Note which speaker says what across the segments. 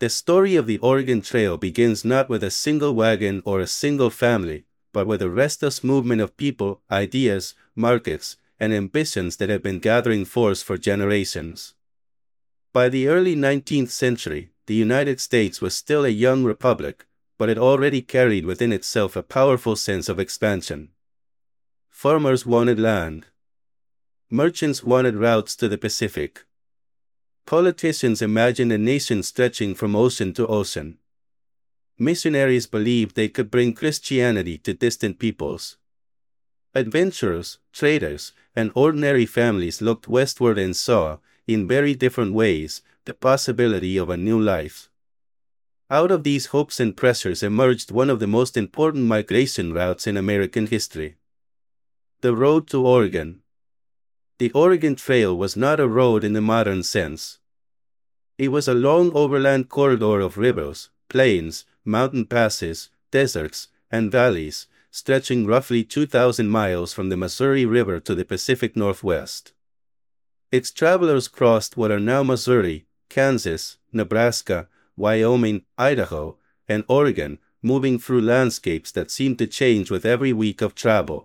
Speaker 1: The story of the Oregon Trail begins not with a single wagon or a single family, but with a restless movement of people, ideas, markets, and ambitions that have been gathering force for generations. By the early 19th century, the United States was still a young republic, but it already carried within itself a powerful sense of expansion. Farmers wanted land. Merchants wanted routes to the Pacific. Politicians imagined a nation stretching from ocean to ocean. Missionaries believed they could bring Christianity to distant peoples. Adventurers, traders, and ordinary families looked westward and saw, in very different ways, the possibility of a new life. Out of these hopes and pressures emerged one of the most important migration routes in American history. The road to Oregon. The Oregon Trail was not a road in the modern sense. It was a long overland corridor of rivers, plains, mountain passes, deserts, and valleys, stretching roughly 2,000 miles from the Missouri River to the Pacific Northwest. Its travelers crossed what are now Missouri, Kansas, Nebraska, Wyoming, Idaho, and Oregon, moving through landscapes that seemed to change with every week of travel.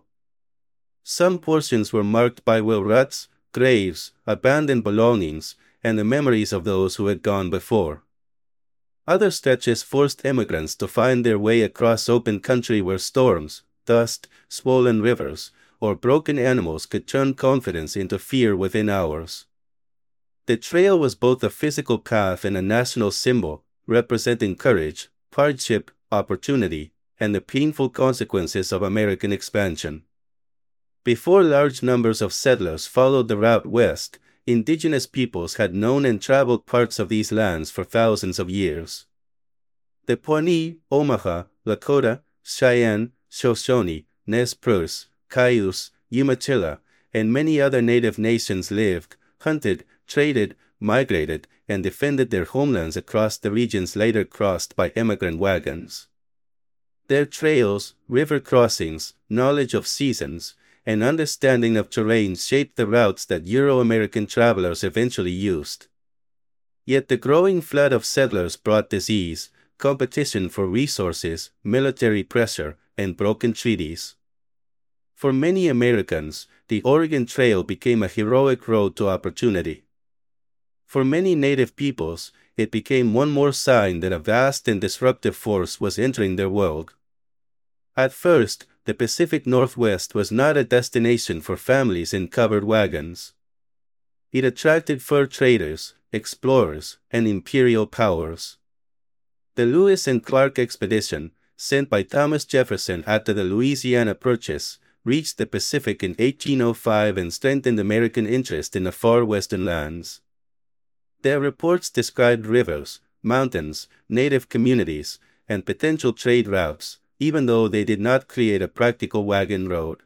Speaker 1: Some portions were marked by wheel ruts, graves, abandoned belongings, and the memories of those who had gone before. Other stretches forced immigrants to find their way across open country where storms, dust, swollen rivers, or broken animals could turn confidence into fear within hours. The trail was both a physical path and a national symbol, representing courage, hardship, opportunity, and the painful consequences of American expansion. Before large numbers of settlers followed the route west, indigenous peoples had known and traveled parts of these lands for thousands of years. The Pawnee, Omaha, Lakota, Cheyenne, Shoshone, Nez Perce, Cayuse, Umatilla, and many other native nations lived, hunted, traded, migrated, and defended their homelands across the regions later crossed by immigrant wagons. Their trails, river crossings, knowledge of seasons, and understanding of terrain shaped the routes that Euro-American travelers eventually used. Yet the growing flood of settlers brought disease, competition for resources, military pressure, and broken treaties. For many Americans, the Oregon Trail became a heroic road to opportunity. For many native peoples, it became one more sign that a vast and disruptive force was entering their world. At first, the Pacific Northwest was not a destination for families in covered wagons. It attracted fur traders, explorers, and imperial powers. The Lewis and Clark expedition, sent by Thomas Jefferson after the Louisiana Purchase, reached the Pacific in 1805 and strengthened American interest in the far western lands. Their reports described rivers, mountains, native communities, and potential trade routes, even though they did not create a practical wagon road.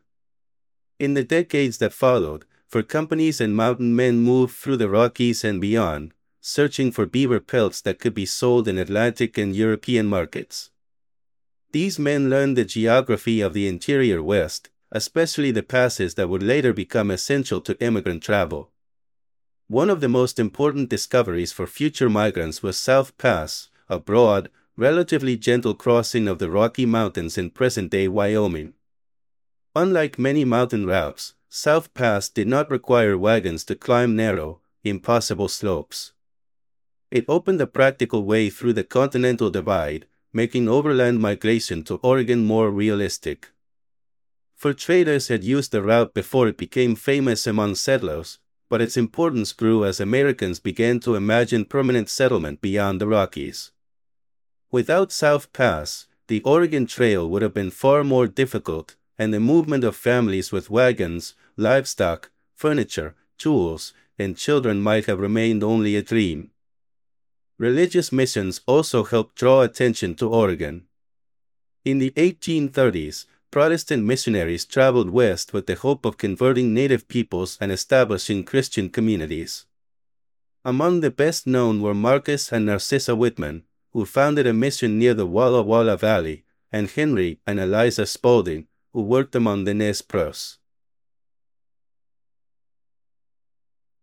Speaker 1: In the decades that followed, fur companies and mountain men moved through the Rockies and beyond, searching for beaver pelts that could be sold in Atlantic and European markets. These men learned the geography of the interior West, especially the passes that would later become essential to immigrant travel. One of the most important discoveries for future migrants was South Pass, a broad, relatively gentle crossing of the Rocky Mountains in present-day Wyoming. Unlike many mountain routes, South Pass did not require wagons to climb narrow, impossible slopes. It opened a practical way through the Continental Divide, making overland migration to Oregon more realistic. Fur traders had used the route before it became famous among settlers, but its importance grew as Americans began to imagine permanent settlement beyond the Rockies. Without South Pass, the Oregon Trail would have been far more difficult, and the movement of families with wagons, livestock, furniture, tools, and children might have remained only a dream. Religious missions also helped draw attention to Oregon. In the 1830s, Protestant missionaries traveled west with the hope of converting native peoples and establishing Christian communities. Among the best known were Marcus and Narcissa Whitman, who founded a mission near the Walla Walla Valley, and Henry and Eliza Spaulding, who worked among the Nez Perce.